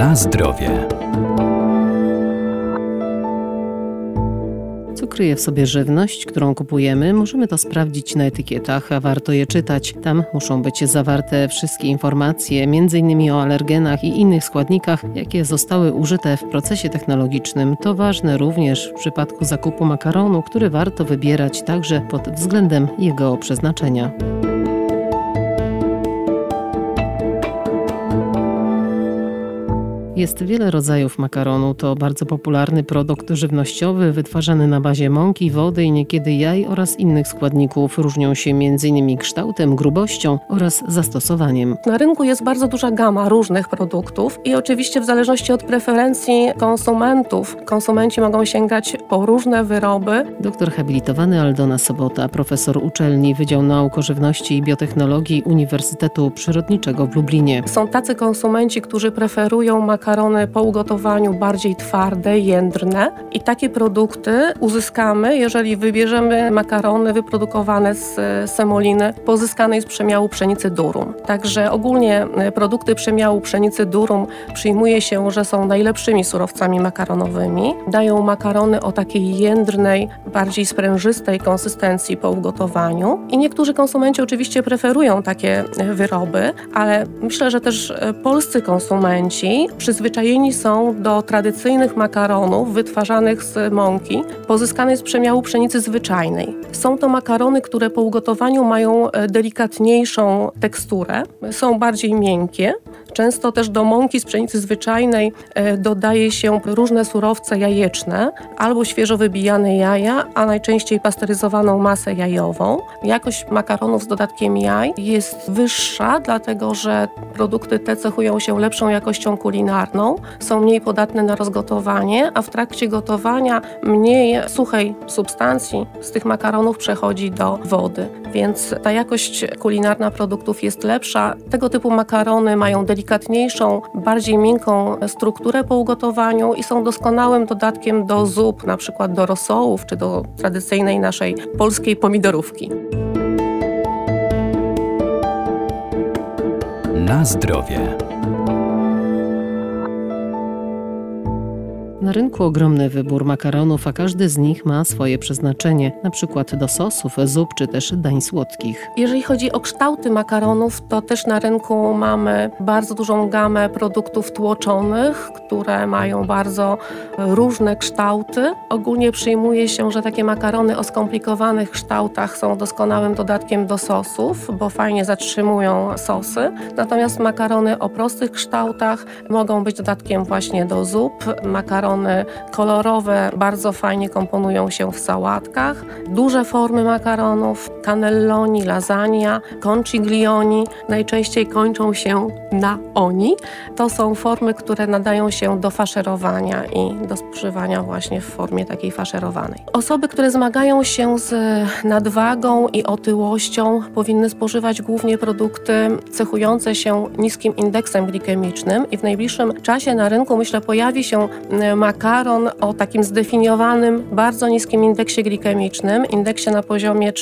Na zdrowie. Co kryje w sobie żywność, którą kupujemy? Możemy to sprawdzić na etykietach, a warto je czytać. Tam muszą być zawarte wszystkie informacje, m.in. o alergenach i innych składnikach, jakie zostały użyte w procesie technologicznym. To ważne również w przypadku zakupu makaronu, który warto wybierać także pod względem jego przeznaczenia. Jest wiele rodzajów makaronu. To bardzo popularny produkt żywnościowy, wytwarzany na bazie mąki, wody i niekiedy jaj oraz innych składników. Różnią się m.in. kształtem, grubością oraz zastosowaniem. Na rynku jest bardzo duża gama różnych produktów i oczywiście w zależności od preferencji konsumentów, konsumenci mogą sięgać po różne wyroby. Doktor habilitowany Aldona Sobota, profesor uczelni Wydział Nauk o Żywności i Biotechnologii Uniwersytetu Przyrodniczego w Lublinie. Są tacy konsumenci, którzy preferują makarony po ugotowaniu bardziej twarde, jędrne i takie produkty uzyskamy, jeżeli wybierzemy makarony wyprodukowane z semoliny pozyskanej z przemiału pszenicy durum. Także ogólnie produkty przemiału pszenicy durum przyjmuje się, że są najlepszymi surowcami makaronowymi. Dają makarony o takiej jędrnej, bardziej sprężystej konsystencji po ugotowaniu i niektórzy konsumenci oczywiście preferują takie wyroby, ale myślę, że też polscy konsumenci przyzwyczajeni są do tradycyjnych makaronów wytwarzanych z mąki pozyskanej z przemiału pszenicy zwyczajnej. Są to makarony, które po ugotowaniu mają delikatniejszą teksturę, są bardziej miękkie. Często też do mąki z pszenicy zwyczajnej dodaje się różne surowce jajeczne albo świeżo wybijane jaja, a najczęściej pasteryzowaną masę jajową. Jakość makaronów z dodatkiem jaj jest wyższa, dlatego że produkty te cechują się lepszą jakością kulinarną, są mniej podatne na rozgotowanie, a w trakcie gotowania mniej suchej substancji z tych makaronów przechodzi do wody. Więc ta jakość kulinarna produktów jest lepsza. Tego typu makarony mają delikatniejszą, bardziej miękką strukturę po ugotowaniu i są doskonałym dodatkiem do zup, na przykład do rosołów czy do tradycyjnej naszej polskiej pomidorówki. Na zdrowie. Na rynku ogromny wybór makaronów, a każdy z nich ma swoje przeznaczenie, na przykład do sosów, zup czy też dań słodkich. Jeżeli chodzi o kształty makaronów, to też na rynku mamy bardzo dużą gamę produktów tłoczonych, które mają bardzo różne kształty. Ogólnie przyjmuje się, że takie makarony o skomplikowanych kształtach są doskonałym dodatkiem do sosów, bo fajnie zatrzymują sosy. Natomiast makarony o prostych kształtach mogą być dodatkiem właśnie do zup. Makarony kolorowe bardzo fajnie komponują się w sałatkach. Duże formy makaronów, cannelloni, lasagna, conciglioni najczęściej kończą się na oni. To są formy, które nadają się do faszerowania i do spożywania właśnie w formie takiej faszerowanej. Osoby, które zmagają się z nadwagą i otyłością, powinny spożywać głównie produkty cechujące się niskim indeksem glikemicznym i w najbliższym czasie na rynku, myślę, pojawi się makaron o takim zdefiniowanym, bardzo niskim indeksie glikemicznym, indeksie na poziomie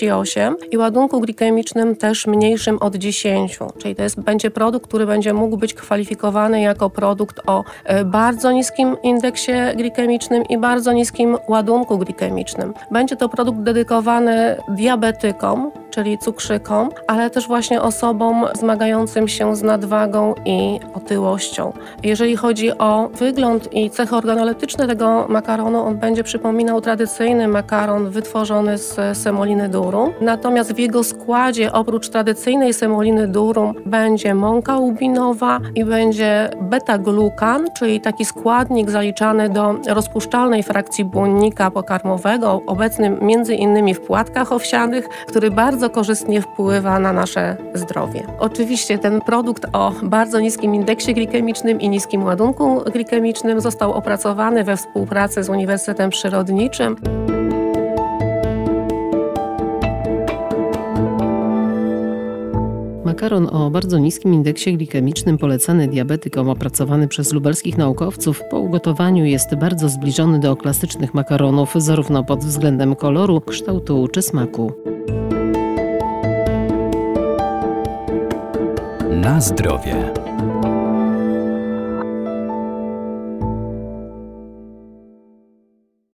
38 i ładunku glikemicznym też mniejszym od 10. Czyli to będzie produkt, który będzie mógł być kwalifikowany jako produkt o bardzo niskim indeksie glikemicznym i bardzo niskim ładunku glikemicznym. Będzie to produkt dedykowany diabetykom, czyli cukrzykom, ale też właśnie osobom zmagającym się z nadwagą i otyłością. Jeżeli chodzi o wygląd i cechy organoleptyczne tego makaronu, on będzie przypominał tradycyjny makaron wytworzony z semoliny durum. Natomiast w jego składzie oprócz tradycyjnej semoliny durum będzie mąka łubinowa i będzie beta-glukan, czyli taki składnik zaliczany do rozpuszczalnej frakcji błonnika pokarmowego, obecny m.in. w płatkach owsianych, który bardzo korzystnie wpływa na nasze zdrowie. Oczywiście ten produkt o bardzo niskim indeksie glikemicznym i niskim ładunku glikemicznym został opracowany we współpracy z Uniwersytetem Przyrodniczym. Makaron o bardzo niskim indeksie glikemicznym polecany diabetykom, opracowany przez lubelskich naukowców, po ugotowaniu jest bardzo zbliżony do klasycznych makaronów, zarówno pod względem koloru, kształtu czy smaku. Na zdrowie.